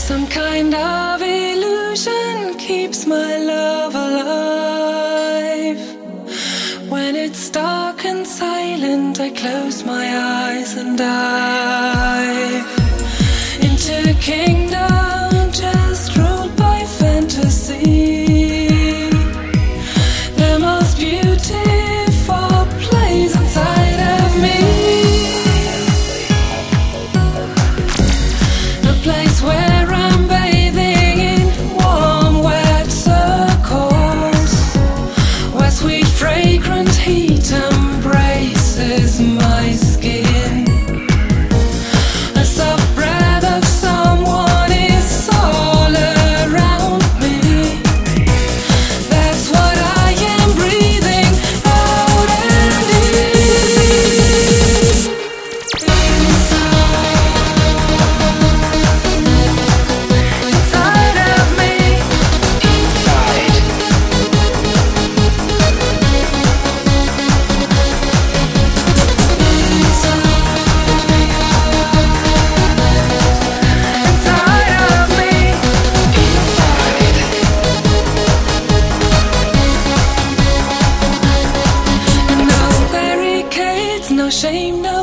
Some kind of illusion keeps my love alive. When it's dark and silent, I close my eyes and dive into a kingdom just ruled by fantasy. The most beautiful place inside of me. A place where I'm bathing in warm, wet circles, where sweet, fragrant heat embraces my skin. A soft breath of someone is all around me. That's what I am breathing out and in. Inside of me. Inside of me. No barricades, no shame, no